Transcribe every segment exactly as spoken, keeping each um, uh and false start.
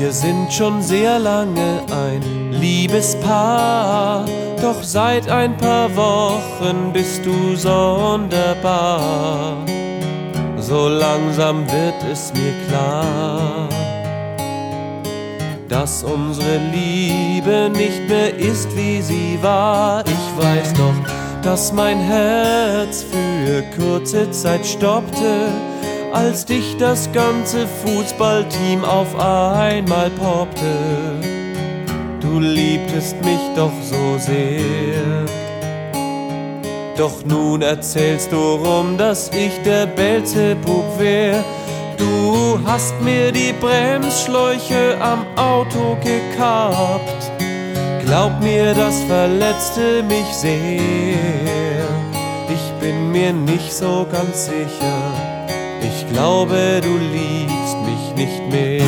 Wir sind schon sehr lange ein Liebespaar, doch seit ein paar Wochen bist du sonderbar. So langsam wird es mir klar, dass unsere Liebe nicht mehr ist, wie sie war. Ich weiß noch, dass mein Herz für kurze Zeit stoppte, als dich das ganze Fußballteam auf einmal poppte. Du liebtest mich doch so sehr. Doch nun erzählst du rum, dass ich der Beelzebub wär. Du hast mir die Bremsschläuche am Auto gekappt. Glaub mir, das verletzte mich sehr. Ich bin mir nicht so ganz sicher. Ich glaube, du liebst mich nicht mehr.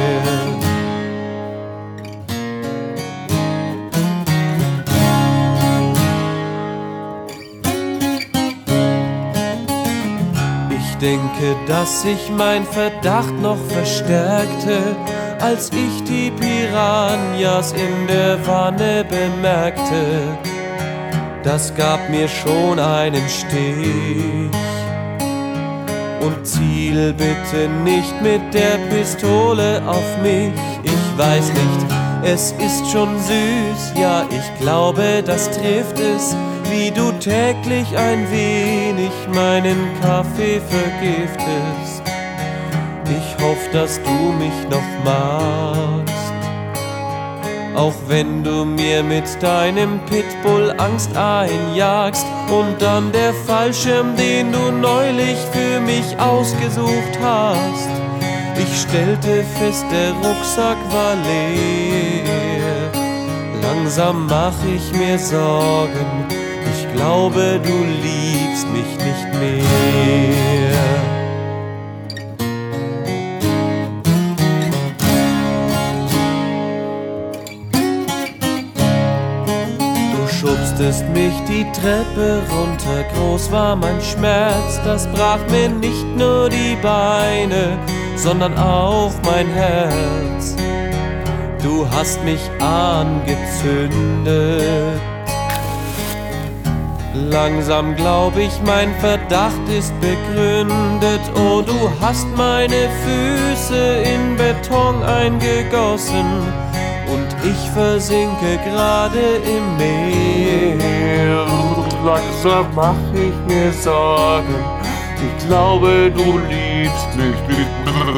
Ich denke, dass sich mein Verdacht noch verstärkte, als ich die Piranhas in der Wanne bemerkte. Das gab mir schon einen Stich. Und ziel bitte nicht mit der Pistole auf mich. Ich weiß nicht, es ist schon süß, ja, ich glaube, das trifft es, wie du täglich ein wenig meinen Kaffee vergiftest. Ich hoffe, dass du mich noch magst, auch wenn du mir mit deinem Pitbull Angst einjagst. Und dann der Fallschirm, den du neulich für mich ausgesucht hast. Ich stellte fest, der Rucksack war leer. Langsam mach ich mir Sorgen, ich glaube, du liebst mich nicht mehr. Schubstest mich die Treppe runter, groß war mein Schmerz, das brach mir nicht nur die Beine, sondern auch mein Herz. Du hast mich angezündet. Langsam glaub ich, mein Verdacht ist begründet. Oh, du hast meine Füße in Beton eingegossen und ich versinke gerade im Meer. Langsam mach ich mir Sorgen, ich glaube, du liebst mich nicht.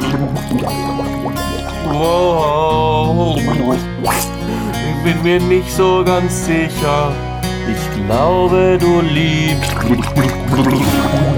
Oh, ich bin mir nicht so ganz sicher, ich glaube, du liebst mich.